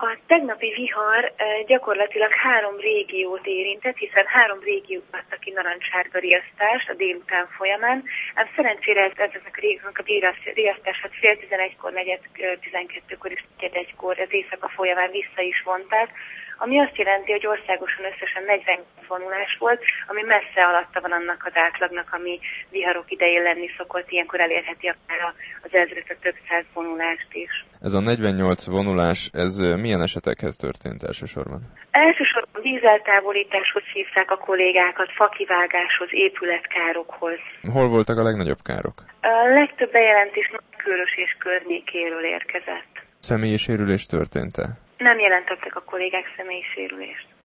A tegnapi vihar gyakorlatilag 3 régiót érintett, hiszen 3 régiót adtak ki narancssárga riasztást a délután folyamán. Ám szerencsére ezeknek a régióknak a riasztását fél 11-kor, 4:12-kor és 4:01-kor az éjszaka folyamán vissza is vonták, ami azt jelenti, hogy országosan összesen 40 vonulás volt, ami messze alatta van annak az átlagnak, ami viharok idején lenni szokott, ilyenkor elérheti akár az ezret, több száz vonulást is. Ez a 48 vonulás, ez milyen esetekhez történt elsősorban? Elsősorban vízeltávolításhoz hívták a kollégákat, fakivágáshoz, épületkárokhoz. Hol voltak a legnagyobb károk? A legtöbb bejelentés Nagykőrös és környékéről érkezett. Személyi sérülés történt-e? Nem jelentettek a kollégák személyi sérülést.